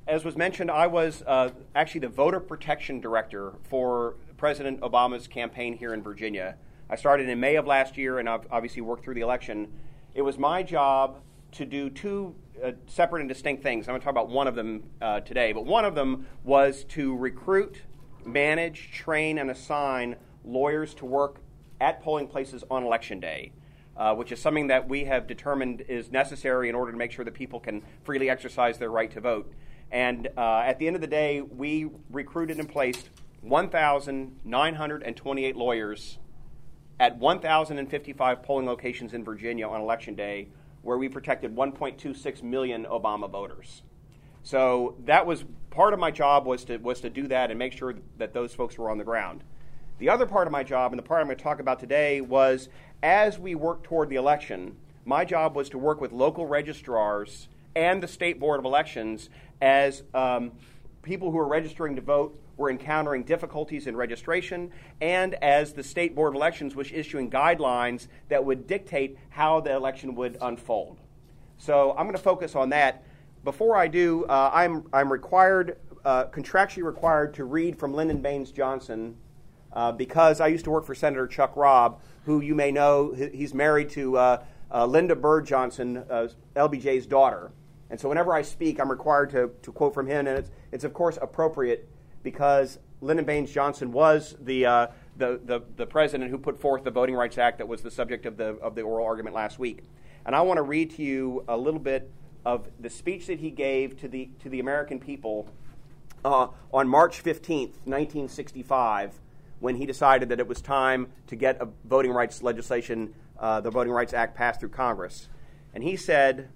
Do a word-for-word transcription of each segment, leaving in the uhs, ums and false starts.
as was mentioned, I was uh, actually the voter protection director for President Obama's campaign here in Virginia. I started in May of last year, and I've obviously worked through the election. It was my job to do two uh, separate and distinct things. I'm going to talk about one of them uh, today, but one of them was to recruit, manage, train, and assign lawyers to work at polling places on Election Day, uh, which is something that we have determined is necessary in order to make sure that people can freely exercise their right to vote. And uh, at the end of the day, we recruited and placed one thousand nine hundred twenty-eight lawyers at one thousand fifty-five polling locations in Virginia on Election Day, where we protected one point two six million Obama voters. So that was part of my job was to was to do that and make sure that those folks were on the ground. The other part of my job, and the part I'm going to talk about today, was as we worked toward the election, my job was to work with local registrars and the State Board of Elections as um, people who are registering to vote were encountering difficulties in registration, and as the State Board of Elections was issuing guidelines that would dictate how the election would unfold. So I'm going to focus on that. Before I do, uh, I'm, I'm required, uh, contractually required to read from Lyndon Baines Johnson uh, because I used to work for Senator Chuck Robb, who you may know, he's married to uh, uh, Linda Bird Johnson, uh, L B J's daughter. And so whenever I speak, I'm required to, to quote from him, and it's, it's of course appropriate because Lyndon Baines Johnson was the, uh, the, the, the president who put forth the Voting Rights Act that was the subject of the, of the oral argument last week. And I want to read to you a little bit of the speech that he gave to the, to the American people uh, on March fifteenth, nineteen sixty-five, when he decided that it was time to get a voting rights legislation, uh, the Voting Rights Act, passed through Congress. And he said,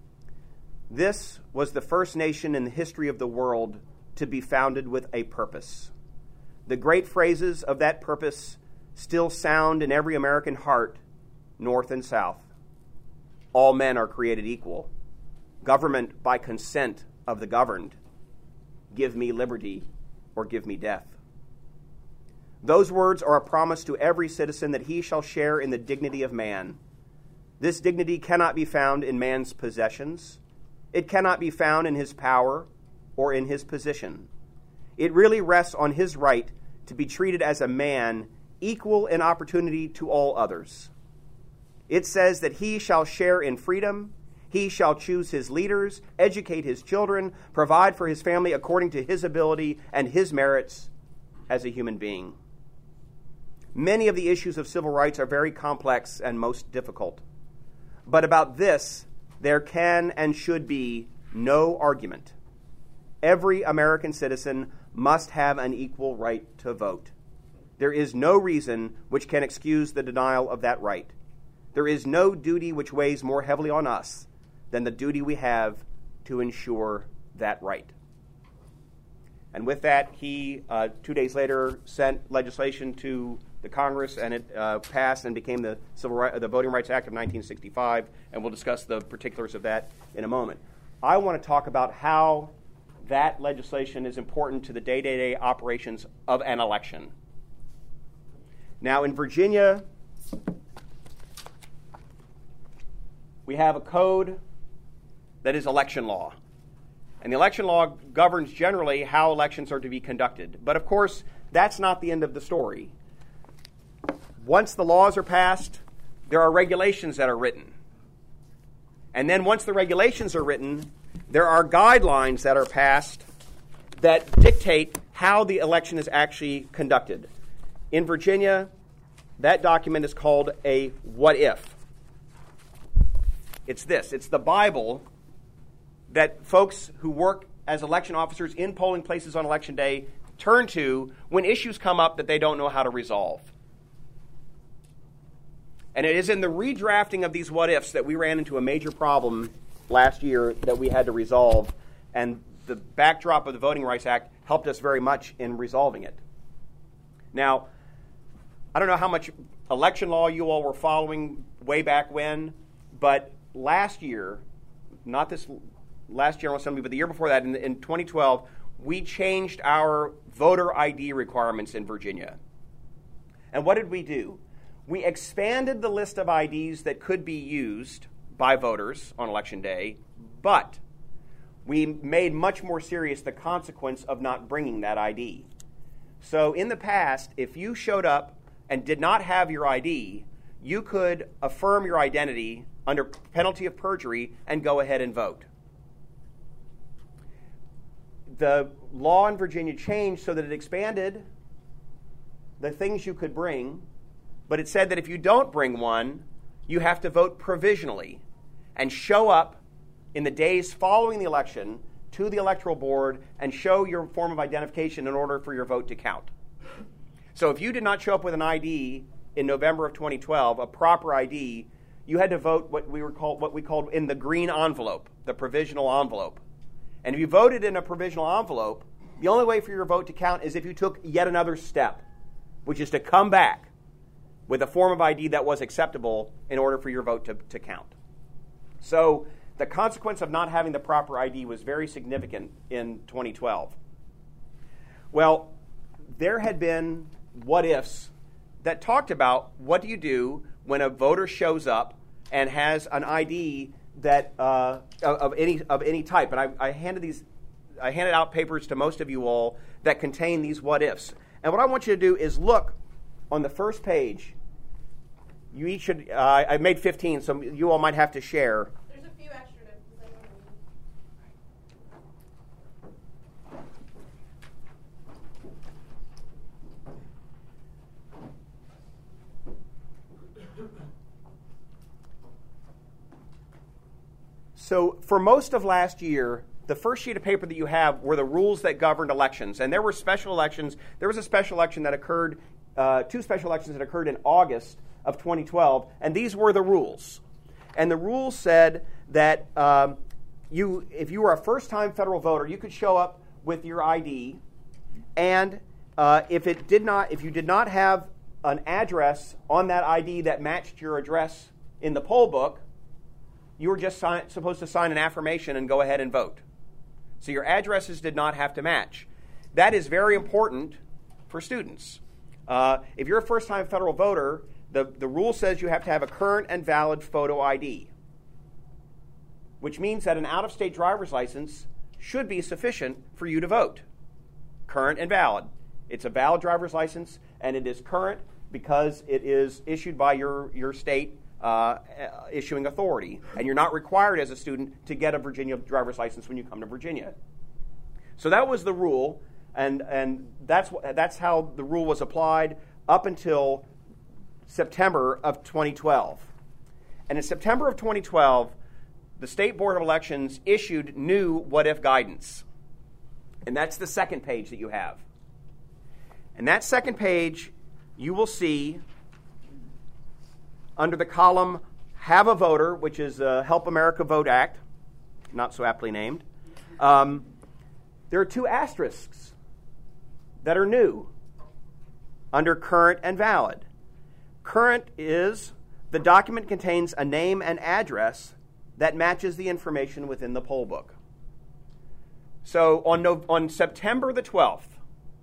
"This was the first nation in the history of the world to be founded with a purpose. The great phrases of that purpose still sound in every American heart, north and south. All men are created equal. Government by consent of the governed. Give me liberty or give me death. Those words are a promise to every citizen that he shall share in the dignity of man. This dignity cannot be found in man's possessions. It cannot be found in his power or in his position. It really rests on his right to be treated as a man equal in opportunity to all others. It says that he shall share in freedom, he shall choose his leaders, educate his children, provide for his family according to his ability and his merits as a human being. Many of the issues of civil rights are very complex and most difficult. But about this, there can and should be no argument. Every American citizen must have an equal right to vote. There is no reason which can excuse the denial of that right. There is no duty which weighs more heavily on us than the duty we have to ensure that right." And with that, he, uh, two days later, sent legislation to the Congress, and it uh, passed and became the Civil Right, the Voting Rights Act of nineteen sixty-five, and we'll discuss the particulars of that in a moment. I want to talk about how that legislation is important to the day-to-day operations of an election. Now, in Virginia, we have a code that is election law. And the election law governs generally how elections are to be conducted. But of course, that's not the end of the story. Once the laws are passed, there are regulations that are written. And then once the regulations are written, there are guidelines that are passed that dictate how the election is actually conducted. In Virginia, that document is called a what if. It's this. It's the Bible that folks who work as election officers in polling places on Election Day turn to when issues come up that they don't know how to resolve. And it is in the redrafting of these what-ifs that we ran into a major problem last year that we had to resolve, and the backdrop of the Voting Rights Act helped us very much in resolving it. Now, I don't know how much election law you all were following way back when, but last year, not this last General Assembly, but the year before that, in, in twenty twelve, we changed our voter I D requirements in Virginia. And what did we do? We expanded the list of I Ds that could be used by voters on Election Day, but we made much more serious the consequence of not bringing that I D. So in the past, if you showed up and did not have your I D, you could affirm your identity under penalty of perjury and go ahead and vote. The law in Virginia changed so that it expanded the things you could bring, but it said that if you don't bring one, you have to vote provisionally and show up in the days following the election to the electoral board and show your form of identification in order for your vote to count. So if you did not show up with an I D in November of twenty twelve, a proper I D, you had to vote what we were called what we called in the green envelope, the provisional envelope. And if you voted in a provisional envelope, the only way for your vote to count is if you took yet another step, which is to come back with a form of I D that was acceptable in order for your vote to, to count. So the consequence of not having the proper I D was very significant in twenty twelve. Well, there had been what-ifs that talked about what do you do when a voter shows up and has an I D that uh, of, of any of any type. And I, I handed these, I handed out papers to most of you all that contain these what-ifs. And what I want you to do is look on the first page. You each should. Uh, I made fifteen, so you all might have to share. There's a few extra to play on. So for most of last year, the first sheet of paper that you have were the rules that governed elections. And there were special elections. There was a special election that occurred, uh, two special elections that occurred in August of twenty twelve, and these were the rules. And the rules said that um, you, if you were a first-time federal voter, you could show up with your I D, and uh, if it did not, if you did not have an address on that I D that matched your address in the poll book, you were just sign, supposed to sign an affirmation and go ahead and vote. So your addresses did not have to match. That is very important for students. Uh, if you're a first-time federal voter, the, the rule says you have to have a current and valid photo I D, which means that an out-of-state driver's license should be sufficient for you to vote. Current and valid. It's a valid driver's license, and it is current because it is issued by your, your state uh, issuing authority, and you're not required as a student to get a Virginia driver's license when you come to Virginia. So that was the rule, and, and that's, that's how the rule was applied up until September of twenty twelve. And in September of twenty twelve, the State Board of Elections issued new what-if guidance. And that's the second page that you have. And that second page, you will see under the column Have a Voter, which is the Help America Vote Act, not so aptly named, um, there are two asterisks that are new under current and valid. Current is the document contains a name and address that matches the information within the poll book. So on, no, on September the twelfth,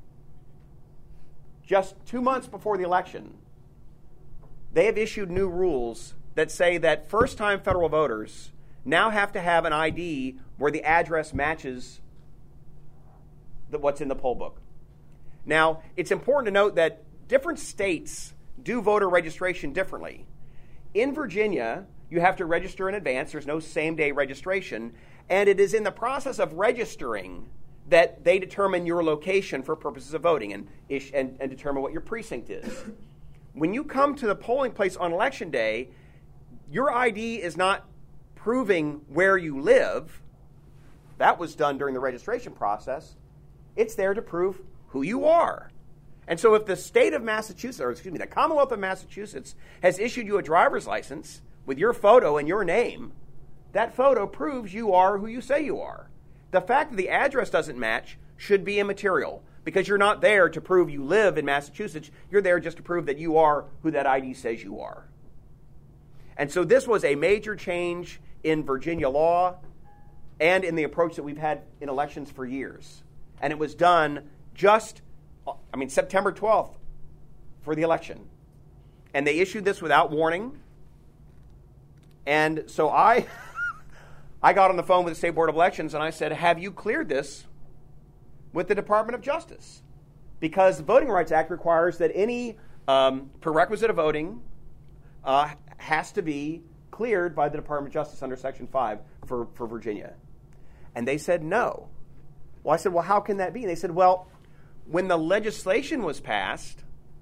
just two months before the election, they have issued new rules that say that first-time federal voters now have to have an I D where the address matches the, what's in the poll book. Now, it's important to note that different states do voter registration differently. In Virginia, you have to register in advance. There's no same-day registration. And it is in the process of registering that they determine your location for purposes of voting and, ish, and, and determine what your precinct is. When you come to the polling place on Election Day, your I D is not proving where you live. That was done during the registration process. It's there to prove who you are. And so if the state of Massachusetts, or excuse me, the Commonwealth of Massachusetts has issued you a driver's license with your photo and your name, that photo proves you are who you say you are. The fact that the address doesn't match should be immaterial because you're not there to prove you live in Massachusetts. You're there just to prove that you are who that I D says you are. And so this was a major change in Virginia law and in the approach that we've had in elections for years. And it was done just, I mean, September twelfth for the election. And they issued this without warning. And so I, I got on the phone with the State Board of Elections and I said, have you cleared this with the Department of Justice? Because the Voting Rights Act requires that any um, prerequisite of voting uh, has to be cleared by the Department of Justice under Section five for, for Virginia. And they said no. Well, I said, well, how can that be? And they said, well, when the legislation was passed,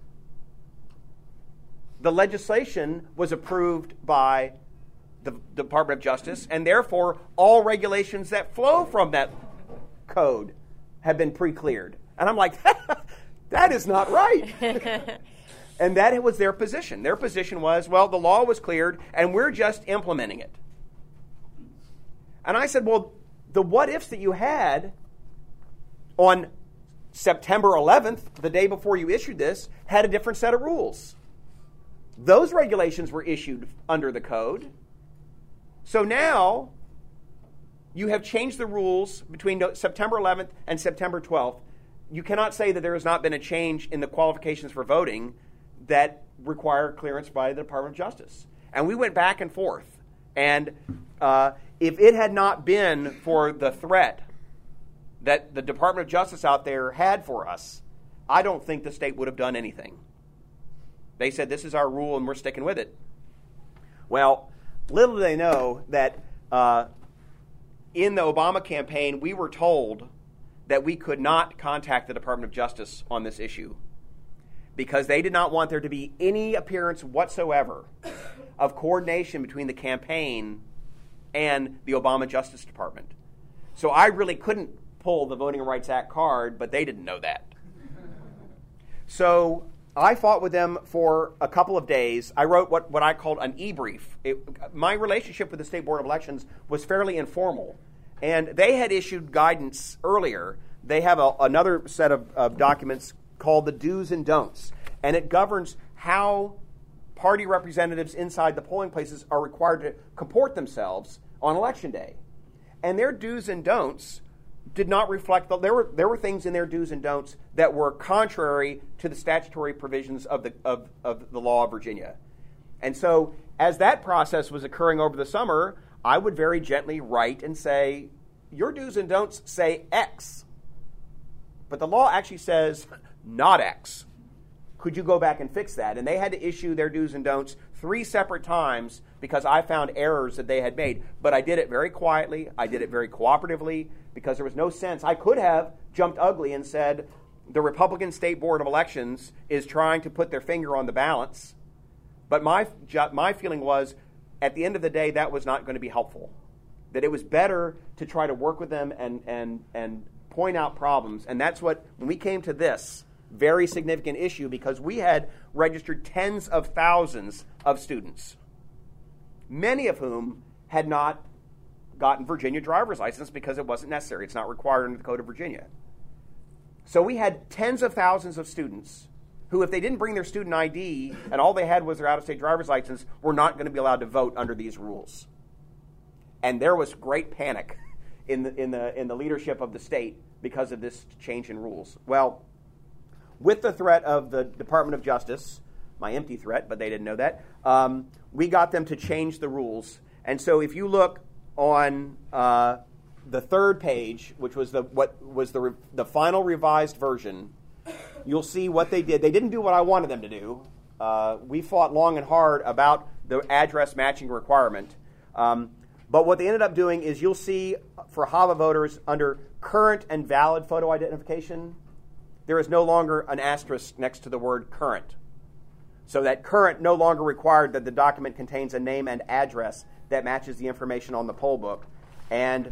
the legislation was approved by the Department of Justice, and therefore all regulations that flow from that code have been pre-cleared. And I'm like, that is not right. And that was their position. Their position was, well, the law was cleared, and we're just implementing it. And I said, well, the what-ifs that you had on September eleventh, the day before you issued this, had a different set of rules. Those regulations were issued under the code. So now you have changed the rules between September eleventh and September twelfth. You cannot say that there has not been a change in the qualifications for voting that require clearance by the Department of Justice. And we went back and forth. And uh, if it had not been for the threat that the Department of Justice out there had for us, I don't think the state would have done anything. They said, this is our rule and we're sticking with it. Well, little do they know that uh, in the Obama campaign, we were told that we could not contact the Department of Justice on this issue because they did not want there to be any appearance whatsoever of coordination between the campaign and the Obama Justice Department. So I really couldn't pull the Voting Rights Act card, but they didn't know that. So I fought with them for a couple of days. I wrote what, what I called an e-brief. It, my relationship with the State Board of Elections was fairly informal. And they had issued guidance earlier. They have a, another set of, of documents called the do's and don'ts. And it governs how party representatives inside the polling places are required to comport themselves on Election Day. And their do's and don'ts did not reflect, the, there were there were things in their do's and don'ts that were contrary to the statutory provisions of the of, of the law of Virginia. And so as that process was occurring over the summer, I would very gently write and say, your do's and don'ts say X, but the law actually says not X. Could you go back and fix that? And they had to issue their do's and don'ts three separate times because I found errors that they had made. But I did it very quietly. I did it very cooperatively because there was no sense. I could have jumped ugly and said, the Republican State Board of Elections is trying to put their finger on the balance. But my, my feeling was, at the end of the day, that was not going to be helpful. That it was better to try to work with them and, and, and point out problems. And that's what, when we came to this very significant issue, because we had registered tens of thousands of students, many of whom had not gotten Virginia driver's license because it wasn't necessary. It's not required under the Code of Virginia. So we had tens of thousands of students who, if they didn't bring their student I D and all they had was their out-of-state driver's license, were not going to be allowed to vote under these rules. And there was great panic in the, in the, in the leadership of the state because of this change in rules. Well, with the threat of the Department of Justice, my empty threat, but they didn't know that, um, we got them to change the rules. And so if you look on uh, the third page, which was the what was the re- the final revised version, you'll see what they did. They didn't do what I wanted them to do. Uh, we fought long and hard about the address matching requirement. Um, but what they ended up doing is you'll see for H A V A voters under current and valid photo identification, there is no longer an asterisk next to the word current. So that current no longer required that the document contains a name and address that matches the information on the poll book. And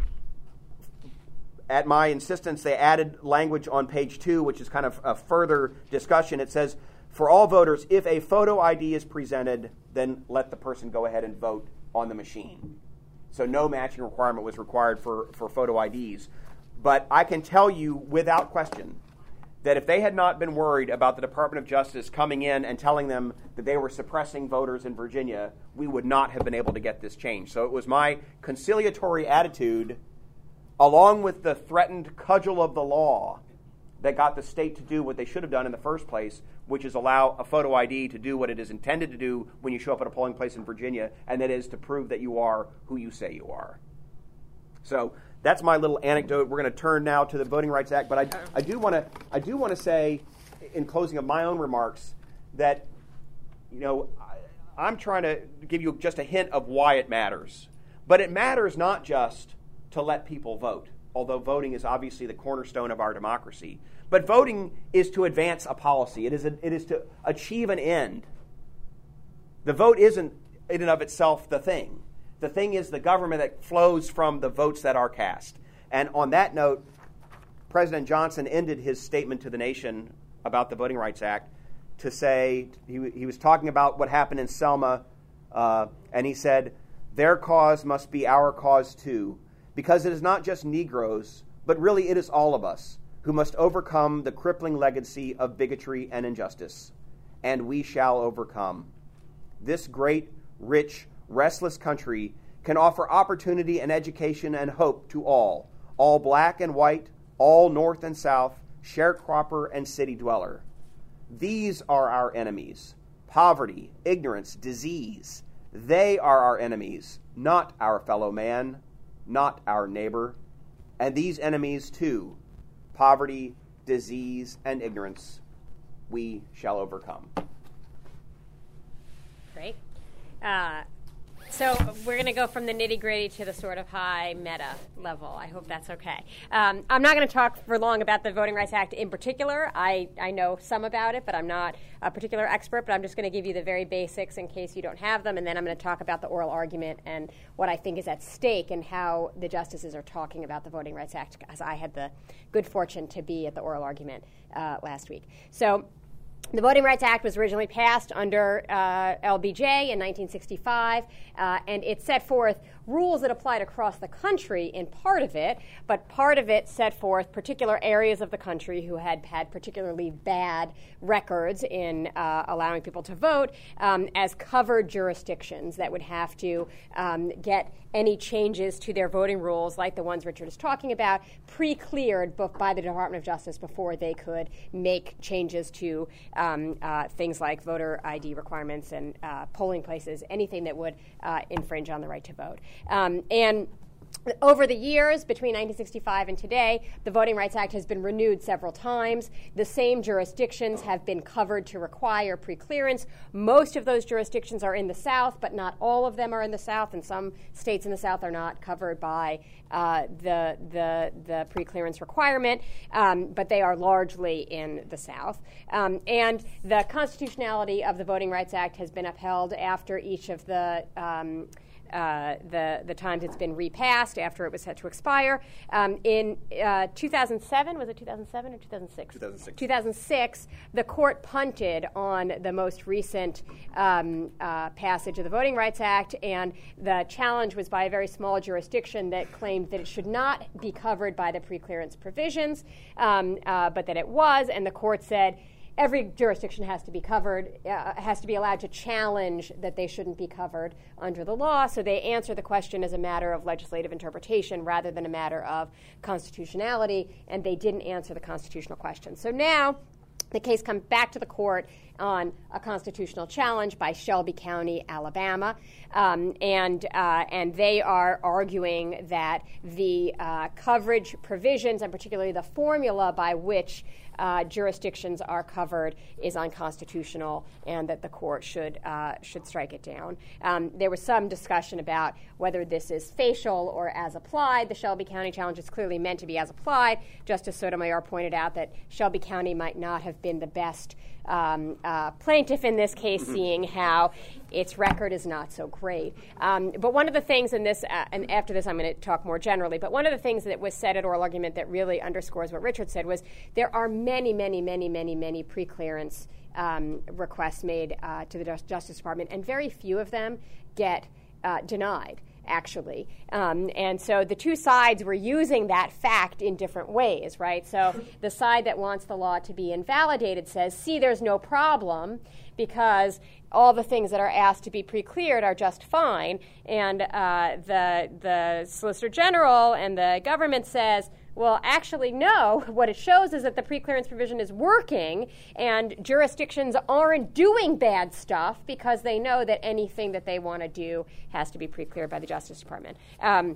at my insistence, they added language on page two, which is kind of a further discussion. It says, for all voters, if a photo I D is presented, then let the person go ahead and vote on the machine. So no matching requirement was required for, for photo I Ds. But I can tell you without question that if they had not been worried about the Department of Justice coming in and telling them that they were suppressing voters in Virginia, we would not have been able to get this change. So it was my conciliatory attitude, along with the threatened cudgel of the law, that got the state to do what they should have done in the first place, which is allow a photo I D to do what it is intended to do when you show up at a polling place in Virginia, and that is to prove that you are who you say you are. So that's my little anecdote. We're going to turn now to the Voting Rights Act, but I, I do want to I do want to say, in closing of my own remarks, that you know I, I'm trying to give you just a hint of why it matters. But it matters not just to let people vote, although voting is obviously the cornerstone of our democracy. But voting is to advance a policy. It is a, it is to achieve an end. The vote isn't in and of itself the thing. The thing is the government that flows from the votes that are cast. And on that note, President Johnson ended his statement to the nation about the Voting Rights Act to say, he, he was talking about what happened in Selma, uh, and he said, "Their cause must be our cause too, because it is not just Negroes, but really it is all of us who must overcome the crippling legacy of bigotry and injustice. And we shall overcome. This great, rich, restless country can offer opportunity and education and hope to all, all black and white, all north and south, sharecropper and city dweller. These are our enemies: poverty, ignorance, disease. They are our enemies, not our fellow man, not our neighbor. And these enemies, too, poverty, disease, and ignorance, we shall overcome." Great. Uh, so we're going to go from the nitty-gritty to the sort of high meta level. I hope that's okay. Um, I'm not going to talk for long about the Voting Rights Act in particular. I, I know some about it, but I'm not a particular expert, but I'm just going to give you the very basics in case you don't have them, and then I'm going to talk about the oral argument and what I think is at stake and how the justices are talking about the Voting Rights Act, as I had the good fortune to be at the oral argument uh, last week. So the Voting Rights Act was originally passed under uh, L B J in nineteen sixty-five, uh, and it set forth rules that applied across the country in part of it, but part of it set forth particular areas of the country who had had particularly bad records in uh, allowing people to vote um, as covered jurisdictions that would have to um, get any changes to their voting rules, like the ones Richard is talking about, pre-cleared by the Department of Justice before they could make changes to um, uh, things like voter I D requirements and uh, polling places, anything that would uh, infringe on the right to vote. Um, and over the years, between nineteen sixty-five and today, the Voting Rights Act has been renewed several times. The same jurisdictions have been covered to require preclearance. Most of those jurisdictions are in the South, but not all of them are in the South, and some states in the South are not covered by uh, the, the, the preclearance requirement, um, but they are largely in the South. Um, and the constitutionality of the Voting Rights Act has been upheld after each of the um, Uh, the the times it's been repassed after it was set to expire. Um, in uh, two thousand seven, was it two thousand seven or two thousand six? two thousand six. two thousand six, the court punted on the most recent um, uh, passage of the Voting Rights Act, and the challenge was by a very small jurisdiction that claimed that it should not be covered by the preclearance provisions, um, uh, but that it was, and the court said, every jurisdiction has to be covered, uh, has to be allowed to challenge that they shouldn't be covered under the law. So they answer the question as a matter of legislative interpretation rather than a matter of constitutionality, and they didn't answer the constitutional question. So now the case comes back to the court on a constitutional challenge by Shelby County, Alabama, um, and uh, and they are arguing that the uh, coverage provisions, and particularly the formula by which Uh, jurisdictions are covered, is unconstitutional, and that the court should uh, should strike it down. Um, there was some discussion about whether this is facial or as applied. The Shelby County challenge is clearly meant to be as applied. Justice Sotomayor pointed out that Shelby County might not have been the best um, uh, plaintiff in this case, mm-hmm. seeing how its record is not so great. Um, but one of the things in this, uh, and after this I'm going to talk more generally, but one of the things that was said at oral argument that really underscores what Richard said was there are many, many, many, many, many preclearance um, requests made uh, to the Justice Department, and very few of them get uh, denied, actually. Um, and so the two sides were using that fact in different ways, right? So the side that wants the law to be invalidated says, see, there's no problem because all the things that are asked to be pre-cleared are just fine. And uh, the the Solicitor General and the government says, well, actually, no. What it shows is that the preclearance provision is working, and jurisdictions aren't doing bad stuff because they know that anything that they want to do has to be pre-cleared by the Justice Department. Um,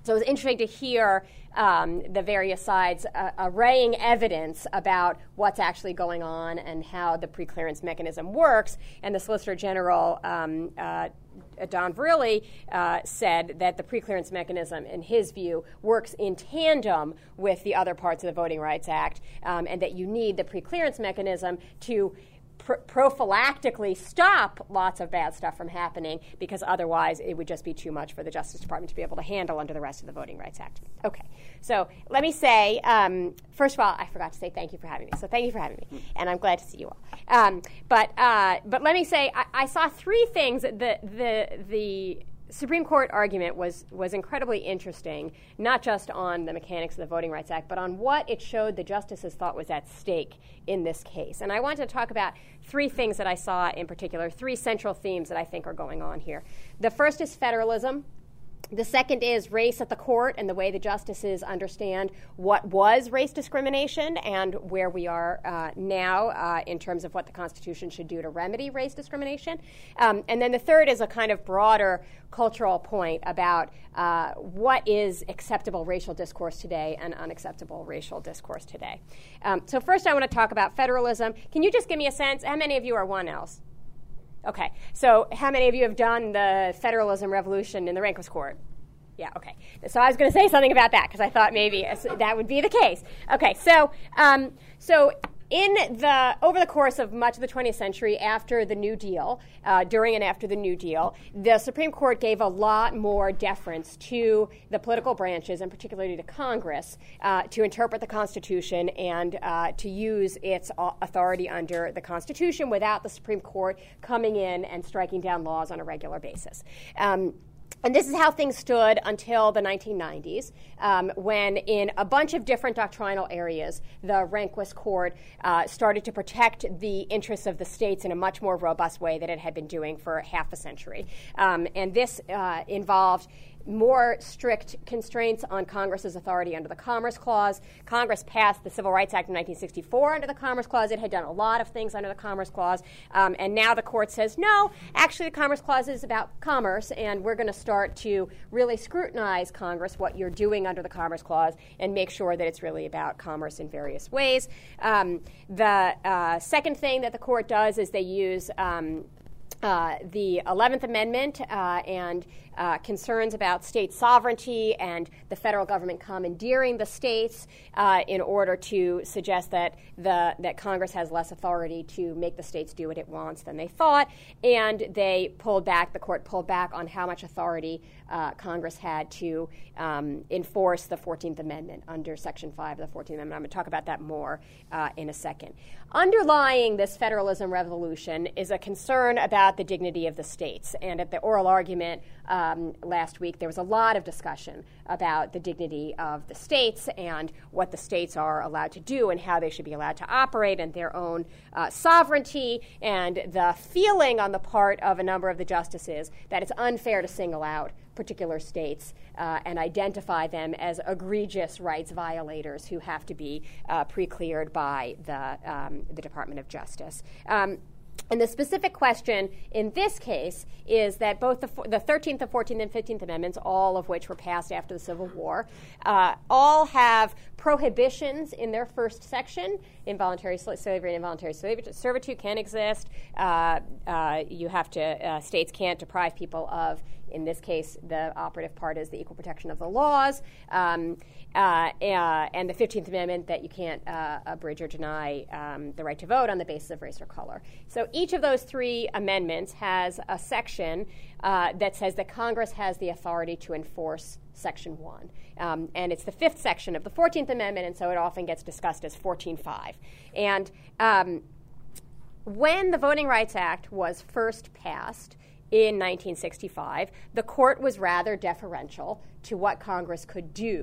So it was interesting to hear um, the various sides uh, arraying evidence about what's actually going on and how the preclearance mechanism works. And the Solicitor General, um, uh, Don Verrilli, uh, said that the preclearance mechanism, in his view, works in tandem with the other parts of the Voting Rights Act, um, and that you need the preclearance mechanism to Pr- prophylactically stop lots of bad stuff from happening, because otherwise it would just be too much for the Justice Department to be able to handle under the rest of the Voting Rights Act. Okay, so let me say, um, first of all, I forgot to say thank you for having me. So thank you for having me, and I'm glad to see you all. Um, but uh, but let me say, I, I saw three things. The the the Supreme Court argument was was incredibly interesting, not just on the mechanics of the Voting Rights Act, but on what it showed the justices thought was at stake in this case. And I want to talk about three things that I saw in particular, three central themes that I think are going on here. The first is federalism. The second is race at the court and the way the justices understand what was race discrimination and where we are uh, now uh, in terms of what the Constitution should do to remedy race discrimination. Um, and then the third is a kind of broader cultural point about uh, what is acceptable racial discourse today and unacceptable racial discourse today. Um, so first I want to talk about federalism. Can you just give me a sense? How many of you are one Ls? Okay, so how many of you have done the federalism revolution in the Rehnquist Court? Yeah, okay. So I was going to say something about that because I thought maybe that would be the case. Okay, so um, so in the over the course of much of the twentieth century, after the New Deal, uh, during and after the New Deal, the Supreme Court gave a lot more deference to the political branches, and particularly to Congress, uh, to interpret the Constitution and uh, to use its authority under the Constitution without the Supreme Court coming in and striking down laws on a regular basis. Um, And this is how things stood until the nineteen nineties, um, when in a bunch of different doctrinal areas, the Rehnquist Court uh, started to protect the interests of the states in a much more robust way than it had been doing for half a century. Um, and this uh, involved more strict constraints on Congress's authority under the Commerce Clause. Congress passed the Civil Rights Act of nineteen sixty-four under the Commerce Clause. It had done a lot of things under the Commerce Clause. Um, and now the court says, no, actually the Commerce Clause is about commerce, and we're going to start to really scrutinize Congress, what you're doing under the Commerce Clause, and make sure that it's really about commerce in various ways. Um, the uh, second thing that the court does is they use um, Uh, the eleventh Amendment uh, and uh, concerns about state sovereignty and the federal government commandeering the states uh, in order to suggest that the that Congress has less authority to make the states do what it wants than they thought. And they pulled back, the court pulled back on how much authority uh, Congress had to um, enforce the fourteenth Amendment under Section five of the fourteenth Amendment. I'm going to talk about that more uh, in a second. Underlying this federalism revolution is a concern about the dignity of the states. And at the oral argument um, last week, there was a lot of discussion about the dignity of the states and what the states are allowed to do and how they should be allowed to operate and their own uh, sovereignty, and the feeling on the part of a number of the justices that it's unfair to single out particular states uh, and identify them as egregious rights violators who have to be uh, pre-cleared by the, um, the Department of Justice. Um, And the specific question in this case is that both the, the thirteenth, the fourteenth, and fifteenth Amendments, all of which were passed after the Civil War, uh, all have prohibitions in their first section. Involuntary slavery and involuntary servitude can exist. Uh, uh, you have to, uh, states can't deprive people of, in this case, the operative part is the equal protection of the laws. Um, uh, uh, and the fifteenth Amendment, that you can't uh, abridge or deny um, the right to vote on the basis of race or color. So each of those three amendments has a section uh, that says that Congress has the authority to enforce Section one. Um, and it's the fifth section of the fourteenth Amendment, and so it often gets discussed as fourteen five. And um, when the Voting Rights Act was first passed in nineteen sixty-five, the court was rather deferential to what Congress could do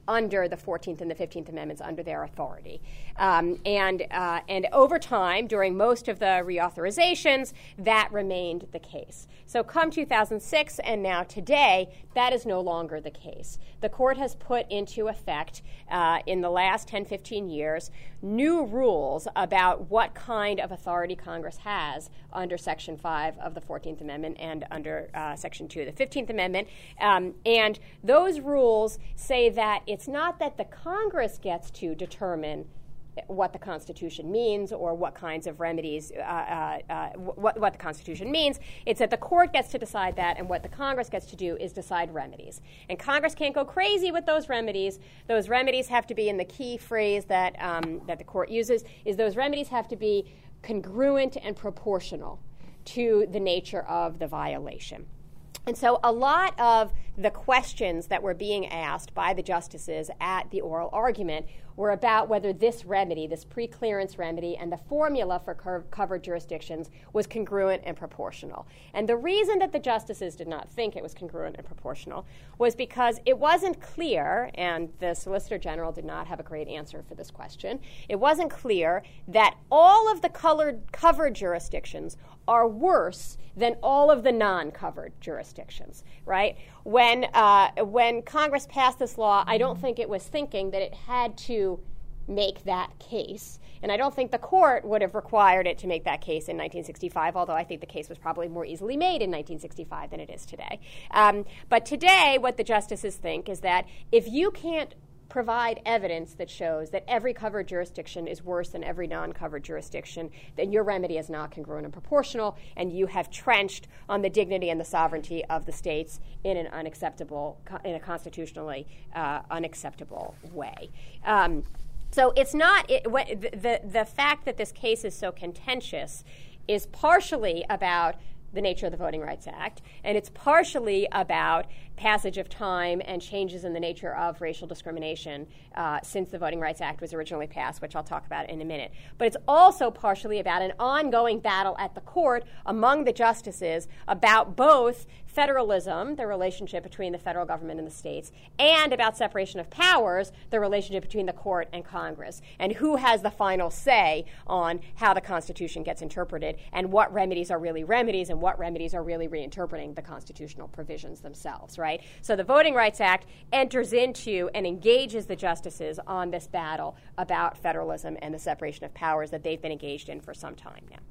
under the fourteenth and the fifteenth Amendments, under their authority. Um, and, uh, and over time, during most of the reauthorizations, that remained the case. So come two thousand six and now today, that is no longer the case. The court has put into effect uh, in the last ten, fifteen years new rules about what kind of authority Congress has under Section five of the fourteenth Amendment and under uh, Section two of the fifteenth Amendment. Um, and those rules say that it's not that the Congress gets to determine what the Constitution means or what kinds of remedies, uh, uh, uh, what, what the Constitution means. It's that the court gets to decide that, and what the Congress gets to do is decide remedies. And Congress can't go crazy with those remedies. Those remedies have to be, in the key phrase that, um, that the court uses, is those remedies have to be congruent and proportional to the nature of the violation. And so a lot of the questions that were being asked by the justices at the oral argument were about whether this remedy, this preclearance remedy, and the formula for cur- covered jurisdictions was congruent and proportional. And the reason that the justices did not think it was congruent and proportional was because it wasn't clear, and the Solicitor General did not have a great answer for this question, it wasn't clear that all of the colored, covered jurisdictions are worse than all of the non-covered jurisdictions, right? When, uh, when Congress passed this law, I don't think it was thinking that it had to make that case. And I don't think the court would have required it to make that case in nineteen sixty-five, although I think the case was probably more easily made in nineteen sixty-five than it is today. Um, but today, what the justices think is that if you can't provide evidence that shows that every covered jurisdiction is worse than every non-covered jurisdiction, then your remedy is not congruent and proportional, and you have trenched on the dignity and the sovereignty of the states in an unacceptable, in a constitutionally uh, unacceptable way. Um, so it's not it, what, the the fact that this case is so contentious is partially about the nature of the Voting Rights Act, and it's partially about passage of time and changes in the nature of racial discrimination uh, since the Voting Rights Act was originally passed, which I'll talk about in a minute. But it's also partially about an ongoing battle at the court among the justices about both federalism, the relationship between the federal government and the states, and about separation of powers, the relationship between the court and Congress, and who has the final say on how the Constitution gets interpreted and what remedies are really remedies and what remedies are really reinterpreting the constitutional provisions themselves, right? So the Voting Rights Act enters into and engages the justices on this battle about federalism and the separation of powers that they've been engaged in for some time now.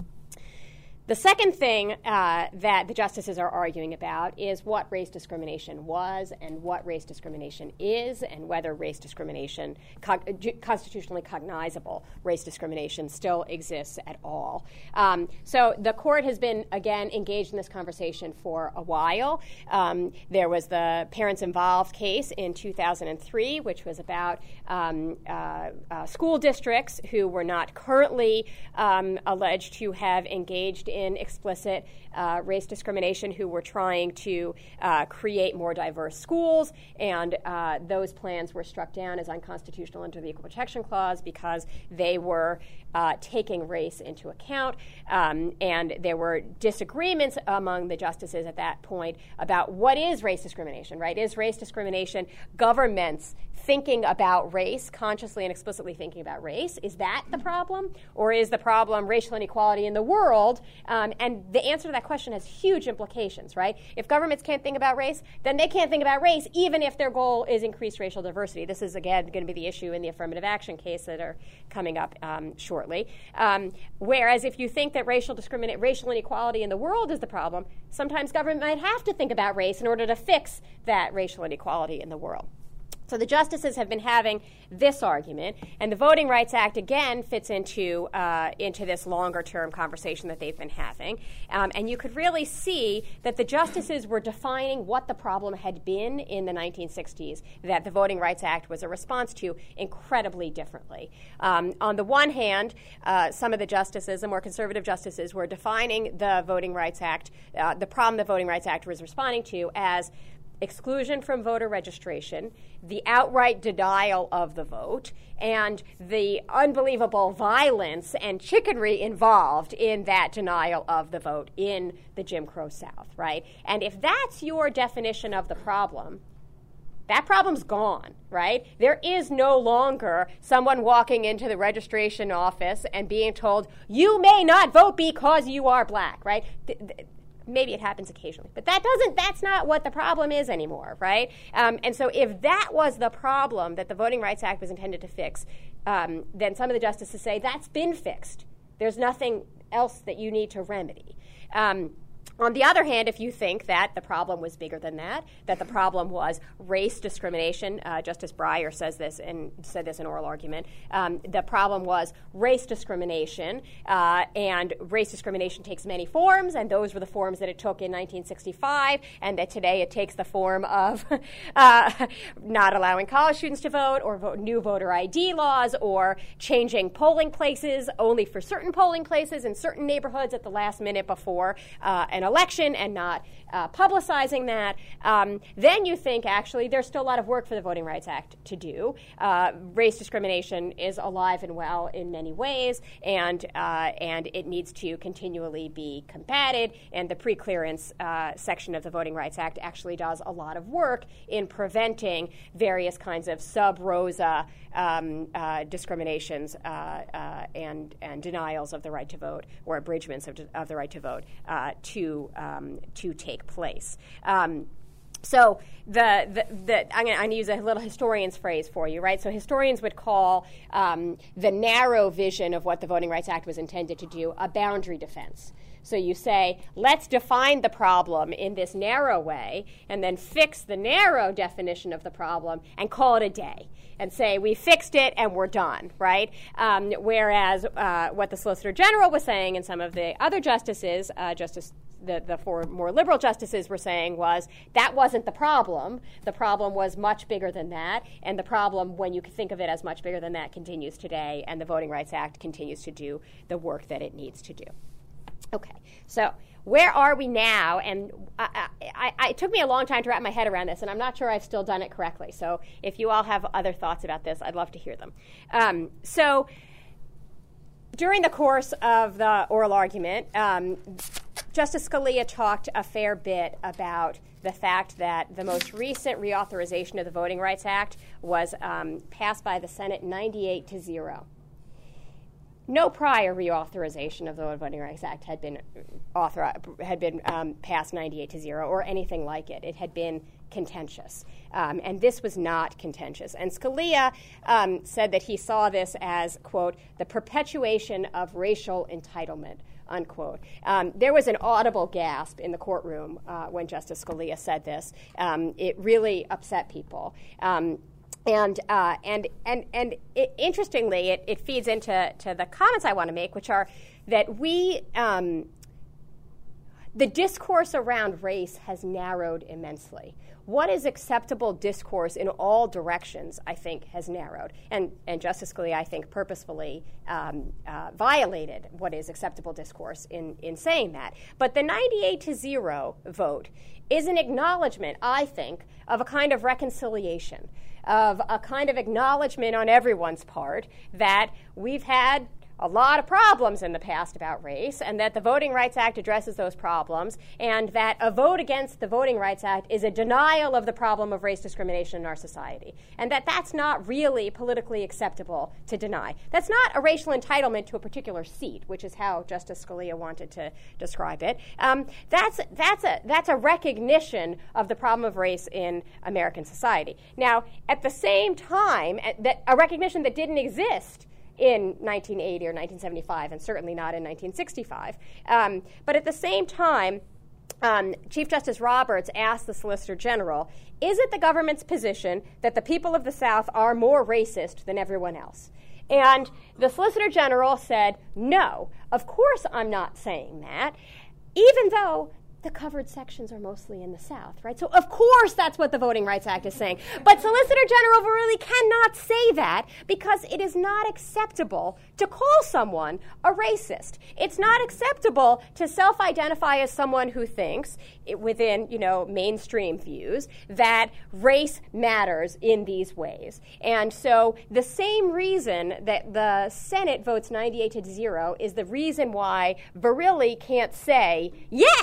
The second thing uh, that the justices are arguing about is what race discrimination was and what race discrimination is, and whether race discrimination, co- constitutionally cognizable race discrimination, still exists at all. Um, so the court has been, again, engaged in this conversation for a while. Um, there was the Parents Involved case in two thousand three, which was about um, uh, uh, school districts who were not currently um, alleged to have engaged in in explicit uh, race discrimination, who were trying to uh, create more diverse schools, and uh, those plans were struck down as unconstitutional under the Equal Protection Clause because they were uh, taking race into account, um, and there were disagreements among the justices at that point about what is race discrimination, right? Is race discrimination governments thinking about race, consciously and explicitly thinking about race? Is that the problem? Or is the problem racial inequality in the world? Um, and the answer to that question has huge implications, right? If governments can't think about race, then they can't think about race, even if their goal is increased racial diversity. This is, again, going to be the issue in the affirmative action case that are coming up um, shortly. Um, whereas if you think that racial discriminate, racial inequality in the world is the problem, sometimes government might have to think about race in order to fix that racial inequality in the world. So the justices have been having this argument, and the Voting Rights Act, again, fits into uh, into this longer-term conversation that they've been having. Um, and you could really see that the justices were defining what the problem had been in the nineteen sixties, that the Voting Rights Act was a response to, incredibly differently. Um, on the one hand, uh, some of the justices, the more conservative justices, were defining the Voting Rights Act, uh, the problem the Voting Rights Act was responding to, as exclusion from voter registration, the outright denial of the vote, and the unbelievable violence and chickenry involved in that denial of the vote in the Jim Crow South, right? And if that's your definition of the problem, that problem's gone, right? There is no longer someone walking into the registration office and being told, you may not vote because you are black, right? Th- th- maybe it happens occasionally, but that doesn't, that's not what the problem is anymore, right? Um, and so if that was the problem that the Voting Rights Act was intended to fix, um, then some of the justices say that's been fixed. There's nothing else that you need to remedy. Um, On the other hand, if you think that the problem was bigger than that, that the problem was race discrimination, uh, Justice Breyer says this and said this in oral argument, um, the problem was race discrimination, uh, and race discrimination takes many forms, and those were the forms that it took in nineteen sixty-five, and that today it takes the form of uh, not allowing college students to vote, or vote, new voter I D laws, or changing polling places only for certain polling places in certain neighborhoods at the last minute before uh, an election, and not uh, publicizing that, um, then you think actually there's still a lot of work for the Voting Rights Act to do. Uh, race discrimination is alive and well in many ways, and uh, and it needs to continually be combated, and the pre-clearance uh, section of the Voting Rights Act actually does a lot of work in preventing various kinds of sub rosa um, uh, discriminations uh, uh, and, and denials of the right to vote, or abridgments of, of the right to vote uh, to Um, to take place. Um, so the, the, the I'm going to use a little historian's phrase for you, right? So historians would call um, the narrow vision of what the Voting Rights Act was intended to do a boundary defense. So you say, let's define the problem in this narrow way, and then fix the narrow definition of the problem and call it a day, and say, we fixed it and we're done, right? Um, whereas uh, what the Solicitor General was saying, and some of the other justices, uh, Justice the, the four more liberal justices were saying, was that wasn't the problem. The problem was much bigger than that, and the problem, when you think of it as much bigger than that, continues today, and the Voting Rights Act continues to do the work that it needs to do. Okay, so where are we now? And I, I, I, it took me a long time to wrap my head around this, and I'm not sure I've still done it correctly. So if you all have other thoughts about this, I'd love to hear them. Um, so during the course of the oral argument, um, Justice Scalia talked a fair bit about the fact that the most recent reauthorization of the Voting Rights Act was um, passed by the Senate ninety-eight to zero. No prior reauthorization of the Voting Rights Act had been author- had been um, passed ninety-eight to zero, or anything like it. It had been contentious, um, and this was not contentious. And Scalia um, said that he saw this as, quote, the perpetuation of racial entitlement, unquote. Um, there was an audible gasp in the courtroom uh, when Justice Scalia said this. Um, it really upset people. Um, And uh, and and and it, interestingly, it, it feeds into to the comments I want to make, which are that we um, the discourse around race has narrowed immensely. What is acceptable discourse in all directions, I think, has narrowed. And, and Justice Scalia, I think, purposefully um, uh, violated what is acceptable discourse in, in saying that. But the ninety-eight to zero vote is an acknowledgement, I think, of a kind of reconciliation, of a kind of acknowledgement on everyone's part that we've had a lot of problems in the past about race, and that the Voting Rights Act addresses those problems, and that a vote against the Voting Rights Act is a denial of the problem of race discrimination in our society, and that that's not really politically acceptable to deny. That's not a racial entitlement to a particular seat, which is how Justice Scalia wanted to describe it. Um, that's, that's, a, that's a recognition of the problem of race in American society. Now, at the same time, that a recognition that didn't exist in nineteen eighty or nineteen seventy-five, and certainly not in nineteen sixty-five. Um, but at the same time, um, Chief Justice Roberts asked the Solicitor General, is it the government's position that the people of the South are more racist than everyone else? And the Solicitor General said, no, of course I'm not saying that, even though the covered sections are mostly in the South, right? So of course that's what the Voting Rights Act is saying. But Solicitor General really cannot say that, because it is not acceptable to call someone a racist. It's not acceptable to self-identify as someone who thinks, it, within, you know, mainstream views, that race matters in these ways. And so the same reason that the Senate votes ninety-eight to zero is the reason why Verrilli can't say, yes,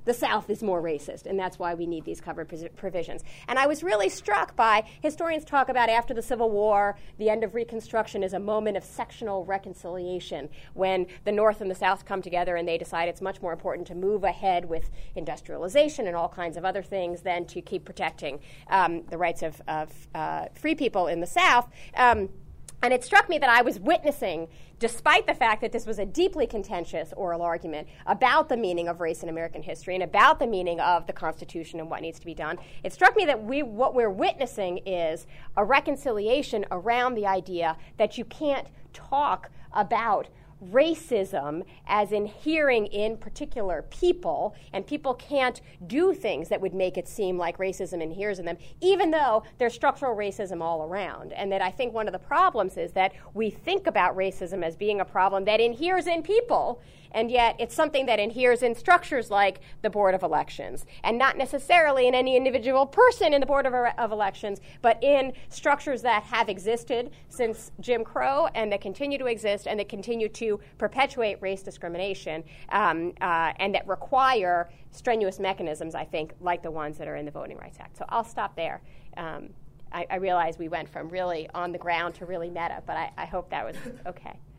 the South is more racist, and that's why we need these covered provisions. And I was really struck by, historians talk about after the Civil War, the end of Reconstruction is a moment of sectional reconciliation, when the North and the South come together and they decide it's much more important to move ahead with industrialization and all kinds of other things than to keep protecting um, the rights of, of uh, free people in the South. Um, And it struck me that I was witnessing, despite the fact that this was a deeply contentious oral argument about the meaning of race in American history and about the meaning of the Constitution and what needs to be done, it struck me that we, what we're witnessing is a reconciliation around the idea that you can't talk about racism as inhering in particular people, and people can't do things that would make it seem like racism inheres in them, even though there's structural racism all around. And that I think one of the problems is that we think about racism as being a problem that inheres in people, and yet it's something that inheres in structures like the Board of Elections, and not necessarily in any individual person in the Board of, of Elections, but in structures that have existed since Jim Crow and that continue to exist and that continue to perpetuate race discrimination um, uh, and that require strenuous mechanisms, I think, like the ones that are in the Voting Rights Act. So I'll stop there. Um, I, I realize we went from really on the ground to really meta, but I, I hope that was okay.